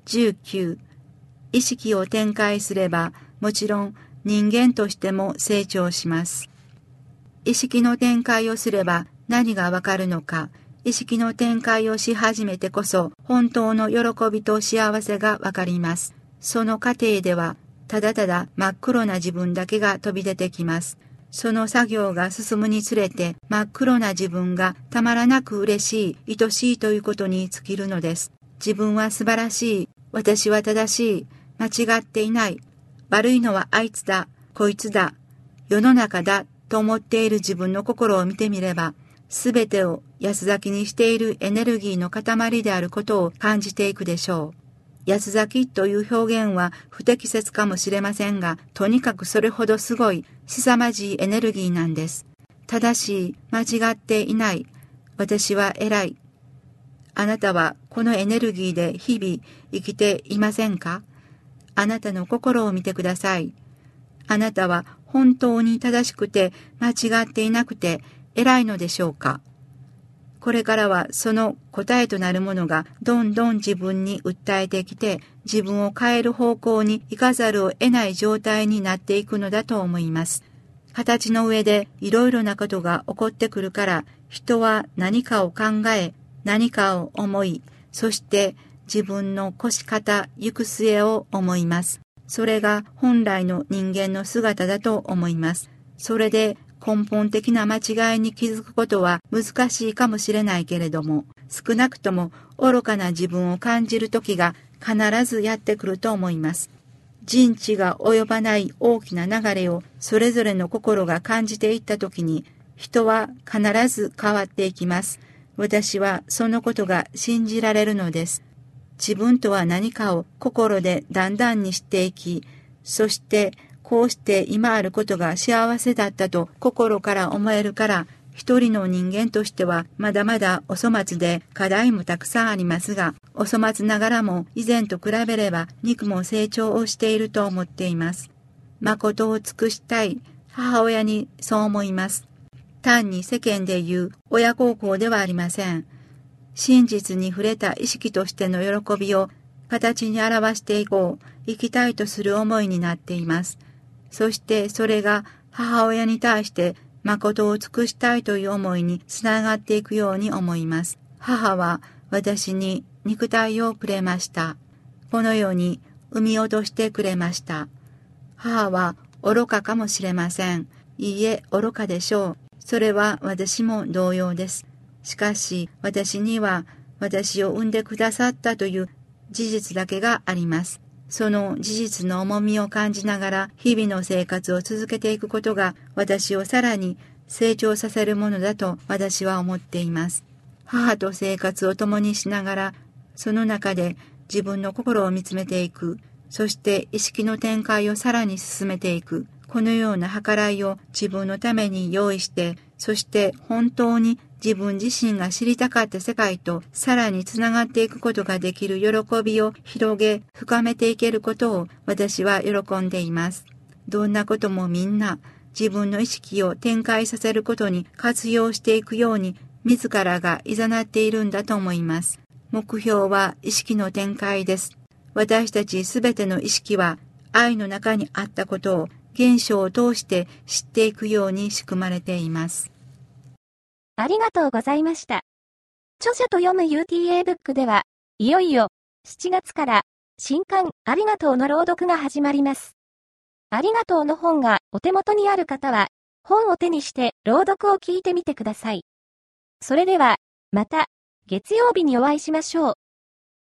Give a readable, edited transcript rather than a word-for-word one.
19、意識を展開すれば、もちろん人間としても成長します。意識の展開をすれば何がわかるのか、意識の展開をし始めてこそ本当の喜びと幸せがわかります。その過程では、ただただ真っ黒な自分だけが飛び出てきます。その作業が進むにつれて真っ黒な自分がたまらなく嬉しい、愛しいということに尽きるのです。自分は素晴らしい、私は正しい、間違っていない、悪いのはあいつだ、こいつだ、世の中だと思っている自分の心を見てみれば、すべてを安咲きにしているエネルギーの塊であることを感じていくでしょう。安咲きという表現は不適切かもしれませんが、とにかくそれほどすごい、凄まじいエネルギーなんです。正しい、間違っていない、私は偉い。あなたはこのエネルギーで日々生きていませんか？あなたの心を見てください。あなたは本当に正しくて間違っていなくて偉いのでしょうか？これからはその答えとなるものがどんどん自分に訴えてきて、自分を変える方向に行かざるを得ない状態になっていくのだと思います。形の上でいろいろなことが起こってくるから、人は何かを考え、何かを思い、そして自分の越し方、行く末を思います。それが本来の人間の姿だと思います。それで根本的な間違いに気づくことは難しいかもしれないけれども、少なくとも愚かな自分を感じる時が必ずやってくると思います。人知が及ばない大きな流れをそれぞれの心が感じていった時に、人は必ず変わっていきます。私はそのことが信じられるのです。自分とは何かを心でだんだんにしていき、そしてこうして今あることが幸せだったと心から思えるから、一人の人間としてはまだまだお粗末で課題もたくさんありますが、お粗末ながらも以前と比べれば肉も成長をしていると思っています。誠を尽くしたい母親にそう思います。単に世間で言う親孝行ではありません。真実に触れた意識としての喜びを形に表していこう、生きたいとする思いになっています。そしてそれが母親に対して誠を尽くしたいという思いにつながっていくように思います。母は私に肉体をくれました。この世に産み落としてくれました。母は愚かかもしれません。いいえ、愚かでしょう。それは私も同様です。しかし私には私を産んでくださったという事実だけがあります。その事実の重みを感じながら日々の生活を続けていくことが私をさらに成長させるものだと私は思っています。母と生活を共にしながら、その中で自分の心を見つめていく、そして意識の展開をさらに進めていく、このような計らいを自分のために用意して、そして本当に自分自身が知りたかった世界とさらにつながっていくことができる喜びを広げ、深めていけることを私は喜んでいます。どんなこともみんな自分の意識を展開させることに活用していくように自らが誘っているんだと思います。目標は意識の展開です。私たちすべての意識は愛の中にあったことを現象を通して知っていくように仕組まれています。 ありがとうございました。著者と読む UTA ブックでは、いよいよ7月から新刊ありがとうの朗読が始まります。ありがとうの本がお手元にある方は、本を手にして朗読を聞いてみてください。それでは、また月曜日にお会いしましょう。